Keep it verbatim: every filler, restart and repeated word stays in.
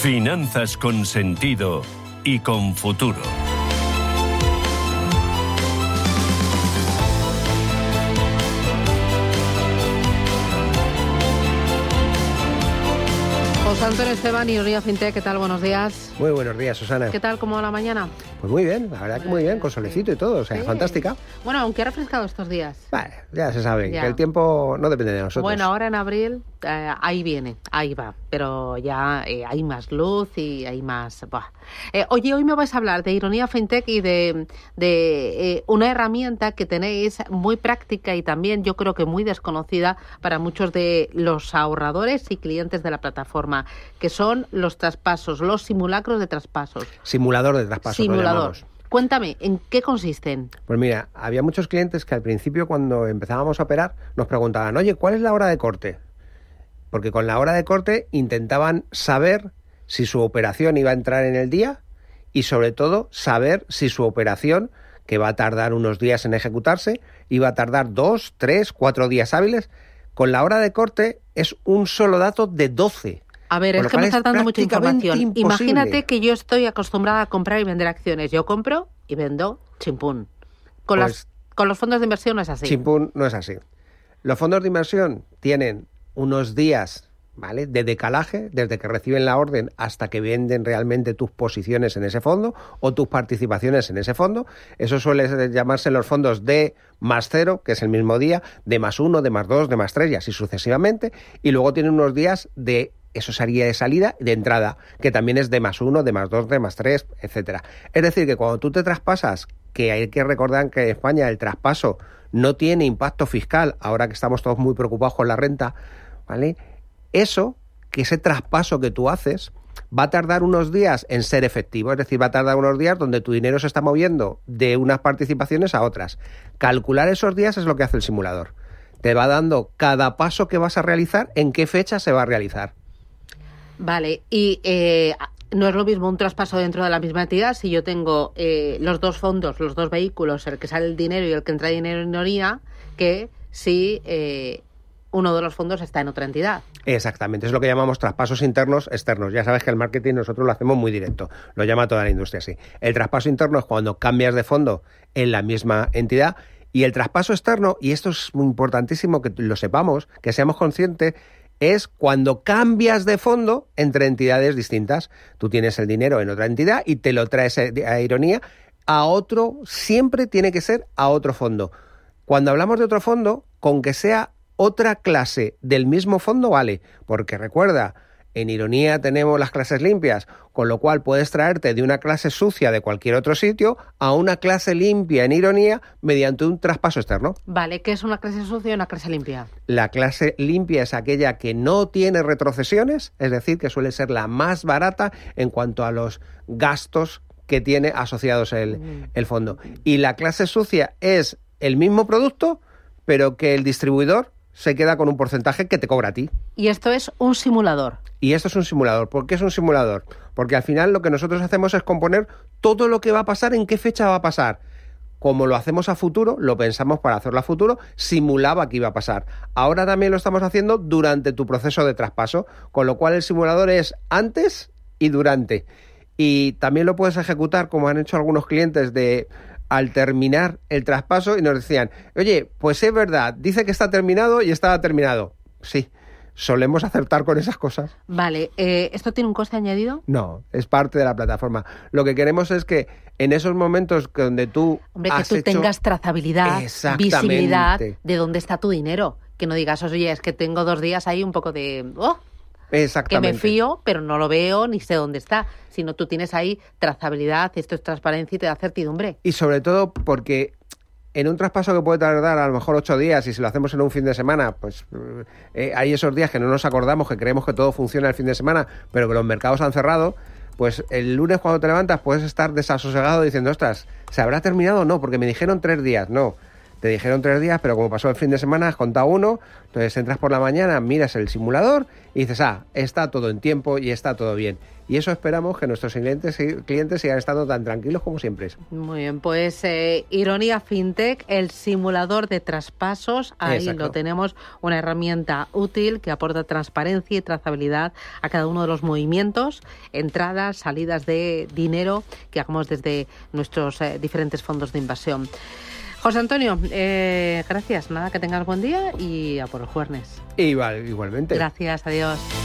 Finanzas con sentido y con futuro. José Antonio Esteban, Ironía FinTech, ¿qué tal? Buenos días. Muy buenos días, Susana. ¿Qué tal? ¿Cómo va la mañana? Pues muy bien, la verdad que muy bien, con solecito y todo, o sea, sí. Fantástica. Bueno, aunque ha refrescado estos días. Vale, ya se sabe, ya. que el tiempo no depende de nosotros. Bueno, ahora en abril, eh, ahí viene, ahí va, pero ya eh, hay más luz y hay más... Eh, oye, hoy me vais a hablar de Ironía FinTech y de, de eh, una herramienta que tenéis muy práctica y también yo creo que muy desconocida para muchos de los ahorradores y clientes de la plataforma, que son los traspasos, los simulacros de traspasos. Simulador de traspasos. Simulador. Cuéntame, ¿en qué consisten? Pues mira, había muchos clientes que al principio cuando empezábamos a operar nos preguntaban, oye, ¿cuál es la hora de corte? Porque con la hora de corte intentaban saber si su operación iba a entrar en el día y sobre todo saber si su operación, que va a tardar unos días en ejecutarse, iba a tardar dos, tres, cuatro días hábiles. Con la hora de corte es un solo dato de doce. A ver, es que me estás dando mucha información. Imposible. Imagínate que yo estoy acostumbrada a comprar y vender acciones. Yo compro y vendo chimpún. Con, pues, las, con los fondos de inversión no es así. Chimpún no es así. Los fondos de inversión tienen unos días, ¿vale?, de decalaje, desde que reciben la orden hasta que venden realmente tus posiciones en ese fondo o tus participaciones en ese fondo. Eso suele llamarse los fondos D más cero, que es el mismo día, D más uno, D más dos, D más tres y así sucesivamente. Y luego tienen unos días de... Eso sería de salida, de entrada, que también es D más uno, D más dos, D más tres, etcétera. Es decir, que cuando tú te traspasas, que hay que recordar que en España el traspaso no tiene impacto fiscal, ahora que estamos todos muy preocupados con la renta, ¿vale? Eso, que ese traspaso que tú haces, va a tardar unos días en ser efectivo, es decir, va a tardar unos días donde tu dinero se está moviendo de unas participaciones a otras. Calcular esos días es lo que hace el simulador. Te va dando cada paso que vas a realizar, en qué fecha se va a realizar. Vale, y eh, no es lo mismo un traspaso dentro de la misma entidad si yo tengo eh, los dos fondos, los dos vehículos, el que sale el dinero y el que entra dinero en Ironía, que si eh, uno de los fondos está en otra entidad. Exactamente, es lo que llamamos traspasos internos externos. Ya sabes que el marketing nosotros lo hacemos muy directo, lo llama toda la industria así. El traspaso interno es cuando cambias de fondo en la misma entidad. Y el traspaso externo, y esto es muy importantísimo que lo sepamos, que seamos conscientes, es cuando cambias de fondo entre entidades distintas. Tú tienes el dinero en otra entidad y te lo traes a Ironía a otro, siempre tiene que ser a otro fondo. Cuando hablamos de otro fondo, con que sea otra clase del mismo fondo vale, porque recuerda, en Ironía tenemos las clases limpias, con lo cual puedes traerte de una clase sucia de cualquier otro sitio a una clase limpia en Ironía mediante un traspaso externo. Vale, ¿qué es una clase sucia y una clase limpia? La clase limpia es aquella que no tiene retrocesiones, es decir, que suele ser la más barata en cuanto a los gastos que tiene asociados el, mm. el fondo. Y la clase sucia es el mismo producto, pero que el distribuidor se queda con un porcentaje que te cobra a ti. Y esto es un simulador. Y esto es un simulador. ¿Por qué es un simulador? Porque al final lo que nosotros hacemos es componer todo lo que va a pasar, en qué fecha va a pasar. Como lo hacemos a futuro, lo pensamos para hacerlo a futuro, simulaba que iba a pasar. Ahora también lo estamos haciendo durante tu proceso de traspaso, con lo cual el simulador es antes y durante. Y también lo puedes ejecutar, como han hecho algunos clientes, de al terminar el traspaso y nos decían, oye, pues es verdad, dice que está terminado y estaba terminado. Sí, solemos acertar con esas cosas. Vale, eh, ¿esto tiene un coste añadido? No, es parte de la plataforma. Lo que queremos es que en esos momentos donde tú Hombre, has que tú hecho... tengas trazabilidad, visibilidad de dónde está tu dinero. Que no digas, oye, es que tengo dos días ahí un poco de... Oh, exactamente. Que me fío, pero no lo veo ni sé dónde está. Sino tú tienes ahí trazabilidad, esto es transparencia y te da certidumbre. Y sobre todo porque en un traspaso que puede tardar a lo mejor ocho días y si lo hacemos en un fin de semana, pues eh, hay esos días que no nos acordamos, que creemos que todo funciona el fin de semana, pero que los mercados han cerrado, pues el lunes cuando te levantas puedes estar desasosegado diciendo, ostras, ¿se habrá terminado o no? Porque me dijeron tres días. No, te dijeron tres días, pero como pasó el fin de semana, has contado uno, entonces entras por la mañana, miras el simulador y dices, ah, está todo en tiempo y está todo bien. Y eso esperamos que nuestros clientes, clientes sigan estando tan tranquilos como siempre. Muy bien, pues eh, Ironía FinTech, el simulador de traspasos, ahí Exacto. lo tenemos, una herramienta útil que aporta transparencia y trazabilidad a cada uno de los movimientos, entradas, salidas de dinero que hagamos desde nuestros eh, diferentes fondos de inversión. José Antonio, eh, gracias, nada, que tengas buen día y a por el jueves. Igual, igualmente. Gracias, adiós.